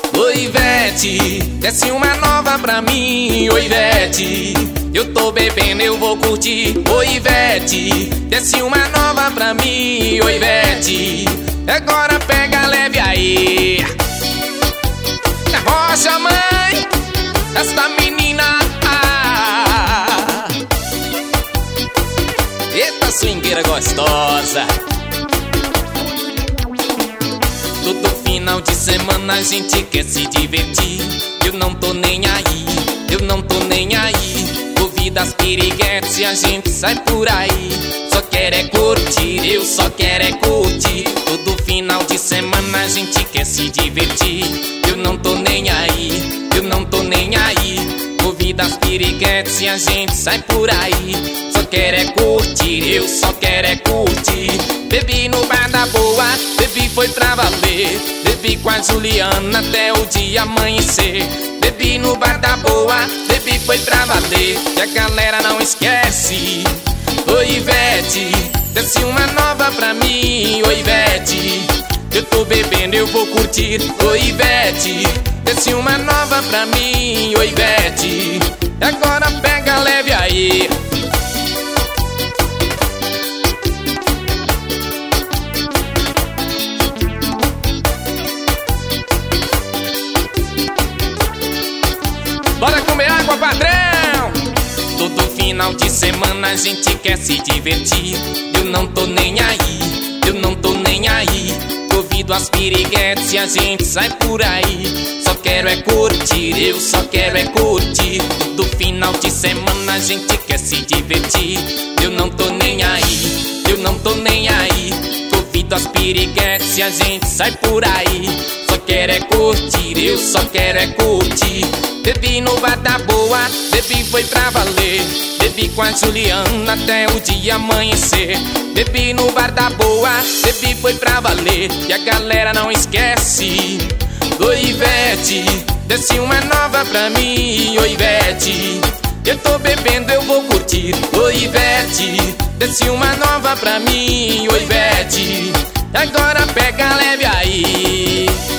Oi, Ivete, desce uma nova pra mim. Oi, Ivete, eu tô bebendo, eu vou curtir. Oi, Ivete, desce uma nova pra mim. Oi, Ivete, agora pega leve aí. Rocha, mãe, esta menina. Eita swingueira gostosa. Todo final de semana a gente quer se divertir. Eu não tô nem aí, eu não tô nem aí. Ouvido as piriguetes e a gente sai por aí. Só quer é curtir, eu só quero é curtir. Todo final de semana a gente quer se divertir. Eu não tô nem aí, eu não tô nem aí. Ouvido as piriguetes e a gente sai por aí. Só quer é curtir, eu só quero é curtir. Bebi no bar da boa, bebi foi pra valer. Bebi com a Juliana até o dia amanhecer. Bebi no bar da boa, bebi foi pra valer. E a galera não esquece. Oi, Ivete, desce uma nova pra mim. Oi, Ivete, eu tô bebendo, eu vou curtir. Oi, Ivete, desce uma nova pra mim. Oi, Ivete, agora pega leve aí. Bora comer água, patrão! Todo final de semana a gente quer se divertir. Eu não tô nem aí, eu não tô nem aí. Ouvido as piriguetes e a gente sai por aí. Só quero é curtir, eu só quero é curtir. Todo final de semana a gente quer se divertir. Eu não tô nem aí, eu não tô nem aí. Ouvido as piriguetes e a gente sai por aí. Só quero é curtir, eu só quero é curtir. Bebi no bar da boa, bebi foi pra valer. Bebi com a Juliana até o dia amanhecer. Bebi no bar da boa, bebi foi pra valer. E a galera não esquece. Oi, Ivete, desce uma nova pra mim. Oi, Ivete, eu tô bebendo, eu vou curtir. Oi, Ivete, desce uma nova pra mim. Oi, Ivete, agora pega leve aí.